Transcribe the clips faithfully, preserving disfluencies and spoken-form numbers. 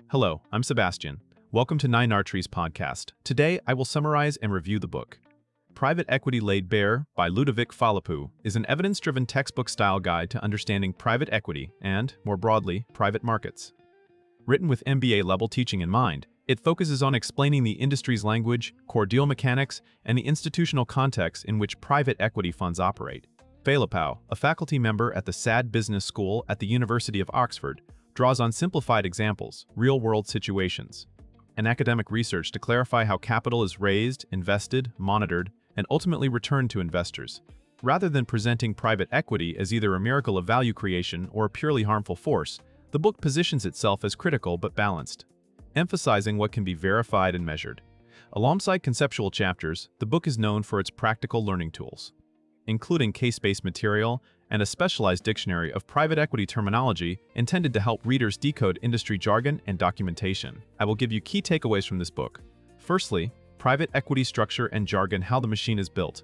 Hello, I'm Sebastian. Welcome to Nine Archery's podcast. Today, I will summarize and review the book. Private Equity Laid Bare by Ludovic Phalippou is an evidence-driven textbook-style guide to understanding private equity and, more broadly, private markets. Written with M B A-level teaching in mind, it focuses on explaining the industry's language, core deal mechanics, and the institutional context in which private equity funds operate. Phalippou, a faculty member at the S A D Business School at the University of Oxford, draws on simplified examples, real-world situations, and academic research to clarify how capital is raised, invested, monitored, and ultimately returned to investors. Rather than presenting private equity as either a miracle of value creation or a purely harmful force, the book positions itself as critical but balanced, emphasizing what can be verified and measured. Alongside conceptual chapters, the book is known for its practical learning tools, including case-based material and a specialized dictionary of private equity terminology intended to help readers decode industry jargon and documentation. I will give you key takeaways from this book. Firstly, private equity structure and jargon, how the machine is built.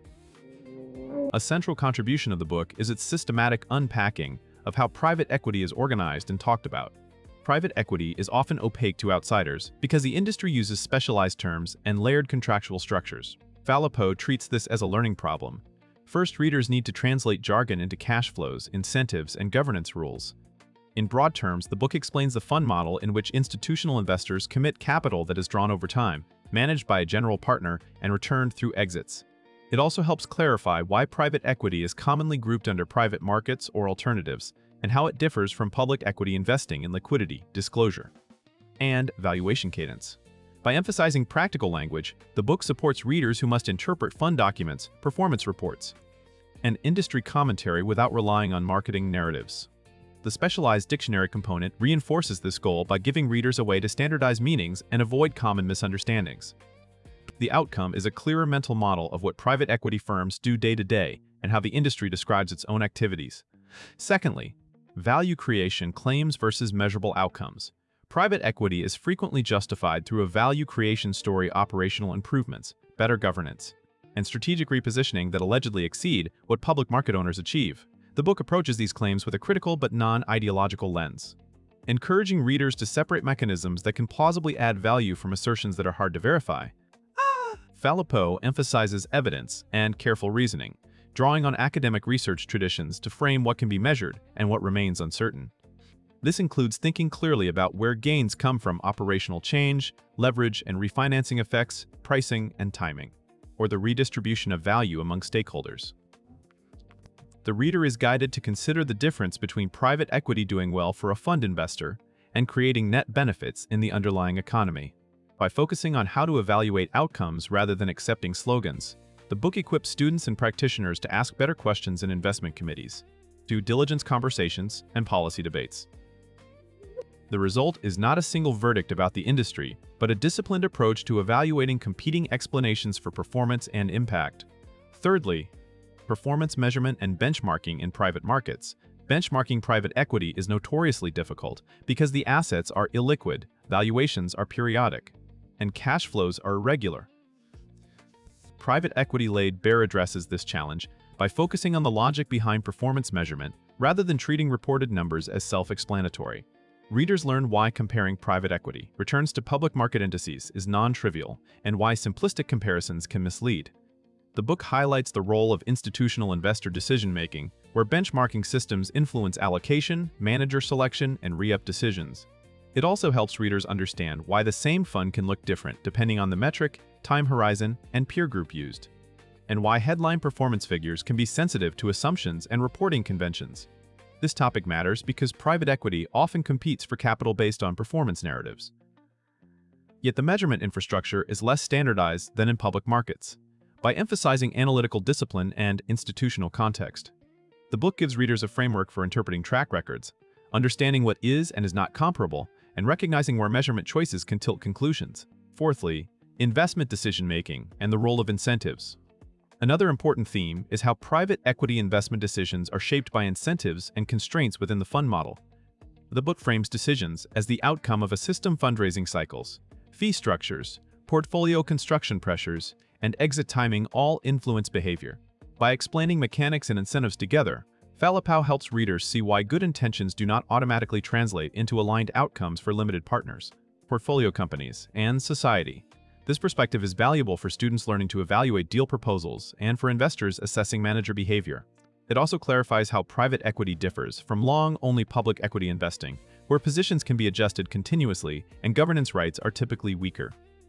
A central contribution of the book is its systematic unpacking of how private equity is organized and talked about. Private equity is often opaque to outsiders because the industry uses specialized terms and layered contractual structures. Phalippou treats this as a learning problem. First, readers need to translate jargon into cash flows, incentives, and governance rules. In broad terms, the book explains the fund model in which institutional investors commit capital that is drawn over time, managed by a general partner, and returned through exits. It also helps clarify why private equity is commonly grouped under private markets or alternatives, and how it differs from public equity investing in liquidity, disclosure, and valuation cadence. By emphasizing practical language, the book supports readers who must interpret fund documents, performance reports, and industry commentary without relying on marketing narratives. The specialized dictionary component reinforces this goal by giving readers a way to standardize meanings and avoid common misunderstandings. The outcome is a clearer mental model of what private equity firms do day to day and how the industry describes its own activities. Secondly, value creation claims versus measurable outcomes. Private equity is frequently justified through a value creation story, operational improvements, better governance, and strategic repositioning that allegedly exceed what public market owners achieve. The book approaches these claims with a critical but non-ideological lens, encouraging readers to separate mechanisms that can plausibly add value from assertions that are hard to verify. Phalippou emphasizes evidence and careful reasoning, drawing on academic research traditions to frame what can be measured and what remains uncertain. This includes thinking clearly about where gains come from operational change, leverage and refinancing effects, pricing and timing, or the redistribution of value among stakeholders. The reader is guided to consider the difference between private equity doing well for a fund investor and creating net benefits in the underlying economy. By focusing on how to evaluate outcomes rather than accepting slogans, the book equips students and practitioners to ask better questions in investment committees, due diligence conversations, and policy debates. The result is not a single verdict about the industry, but a disciplined approach to evaluating competing explanations for performance and impact. Thirdly, performance measurement and benchmarking in private markets. Benchmarking private equity is notoriously difficult because the assets are illiquid, valuations are periodic, and cash flows are irregular. Private Equity Laid Bare addresses this challenge by focusing on the logic behind performance measurement rather than treating reported numbers as self-explanatory. Readers learn why comparing private equity returns to public market indices is non-trivial and why simplistic comparisons can mislead. The book highlights the role of institutional investor decision-making, where benchmarking systems influence allocation, manager selection, and re-up decisions. It also helps readers understand why the same fund can look different depending on the metric, time horizon, and peer group used, and why headline performance figures can be sensitive to assumptions and reporting conventions. This topic matters because private equity often competes for capital based on performance narratives. Yet the measurement infrastructure is less standardized than in public markets. By emphasizing analytical discipline and institutional context, the book gives readers a framework for interpreting track records, understanding what is and is not comparable, and recognizing where measurement choices can tilt conclusions. Fourthly, investment decision-making and the role of incentives. Another important theme is how private equity investment decisions are shaped by incentives and constraints within the fund model. The book frames decisions as the outcome of a system fundraising cycles, fee structures, portfolio construction pressures, and exit timing all influence behavior. By explaining mechanics and incentives together, Phalippou helps readers see why good intentions do not automatically translate into aligned outcomes for limited partners. portfolio companies, and society. This perspective is valuable for students learning to evaluate deal proposals and for investors assessing manager behavior. It also clarifies how private equity differs from long-only public equity investing, where positions can be adjusted continuously and governance rights are typically weaker.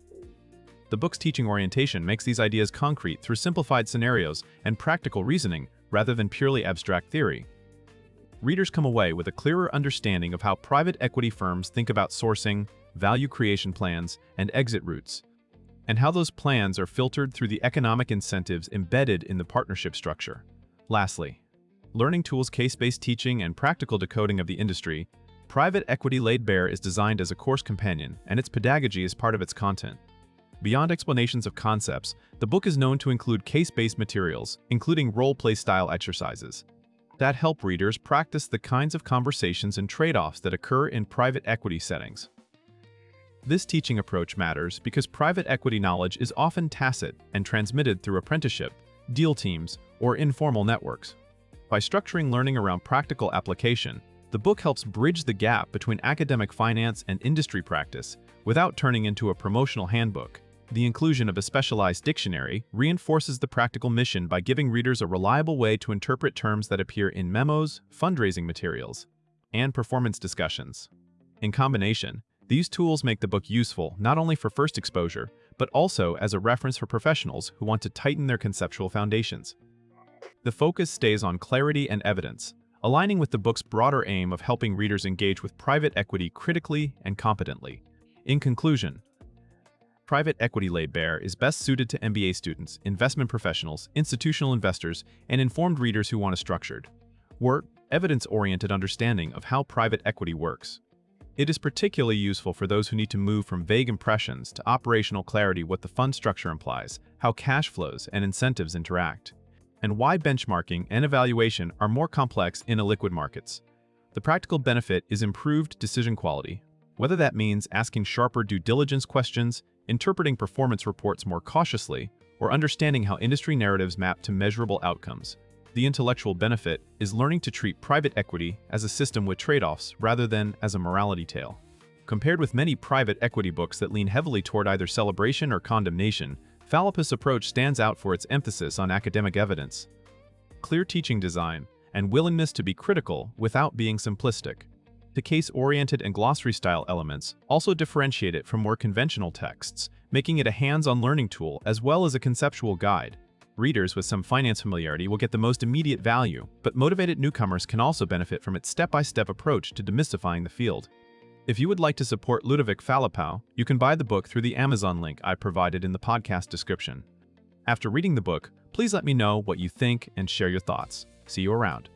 The book's teaching orientation makes these ideas concrete through simplified scenarios and practical reasoning rather than purely abstract theory. Readers come away with a clearer understanding of how private equity firms think about sourcing, value creation plans, and exit routes, and how those plans are filtered through the economic incentives embedded in the partnership structure. Lastly, learning tools, case-based teaching, and practical decoding of the industry, Private Equity Laid Bare is designed as a course companion, and its pedagogy is part of its content. Beyond explanations of concepts, the book is known to include case-based materials, including role-play style exercises, that help readers practice the kinds of conversations and trade-offs that occur in private equity settings. This teaching approach matters because private equity knowledge is often tacit and transmitted through apprenticeship, deal teams, or informal networks. By structuring learning around practical application, the book helps bridge the gap between academic finance and industry practice without turning into a promotional handbook. The inclusion of a specialized dictionary reinforces the practical mission by giving readers a reliable way to interpret terms that appear in memos, fundraising materials, and performance discussions. In combination, these tools make the book useful not only for first exposure, but also as a reference for professionals who want to tighten their conceptual foundations. The focus stays on clarity and evidence, aligning with the book's broader aim of helping readers engage with private equity critically and competently. In conclusion, Private Equity Laid Bare is best suited to M B A students, investment professionals, institutional investors, and informed readers who want a structured, work, evidence-oriented understanding of how private equity works. It is particularly useful for those who need to move from vague impressions to operational clarity, what the fund structure implies, how cash flows and incentives interact, and why benchmarking and evaluation are more complex in illiquid markets. The practical benefit is improved decision quality, whether that means asking sharper due diligence questions, interpreting performance reports more cautiously, or understanding how industry narratives map to measurable outcomes. The intellectual benefit is learning to treat private equity as a system with trade-offs rather than as a morality tale. Compared with many private equity books that lean heavily toward either celebration or condemnation, Phalappus' approach stands out for its emphasis on academic evidence, clear teaching design, and willingness to be critical without being simplistic. The case-oriented and glossary-style elements also differentiate it from more conventional texts, making it a hands-on learning tool as well as a conceptual guide. Readers with some finance familiarity will get the most immediate value, but motivated newcomers can also benefit from its step-by-step approach to demystifying the field. If you would like to support Ludovic Phalappou, you can buy the book through the Amazon link I provided in the podcast description. After reading the book, please let me know what you think and share your thoughts. See you around.